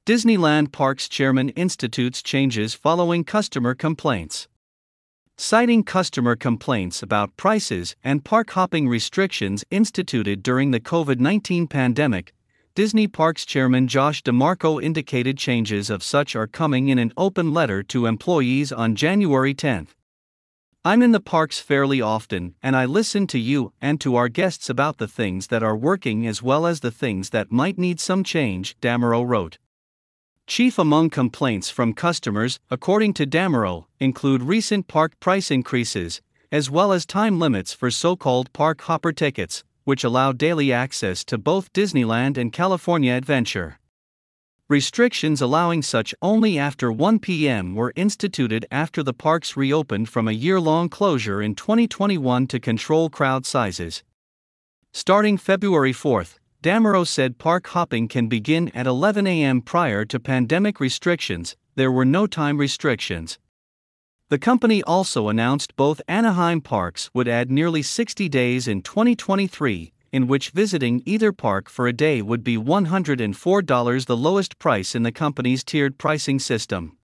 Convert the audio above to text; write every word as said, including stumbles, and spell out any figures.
Disneyland Parks chairman institutes changes following customer complaints. Citing customer complaints about prices and park hopping restrictions instituted during the COVID nineteen pandemic, Disney Parks chairman Josh DeMarco indicated changes of such are coming in an open letter to employees on January tenth. "I'm in the parks fairly often, and I listen to you and to our guests about the things that are working as well as the things that might need some change," DeMarco wrote. Chief among complaints from customers, according to DeMarco, include recent park price increases, as well as time limits for so-called park hopper tickets, which allow daily access to both Disneyland and California Adventure. Restrictions allowing such only after one p m were instituted after the parks reopened from a year-long closure in twenty twenty-one to control crowd sizes. Starting February fourth, DeMarco said park hopping can begin at eleven a m Prior to pandemic restrictions, there were no time restrictions. The company also announced both Anaheim parks would add nearly sixty days in twenty twenty-three, in which visiting either park for a day would be one hundred four dollars, the lowest price in the company's tiered pricing system.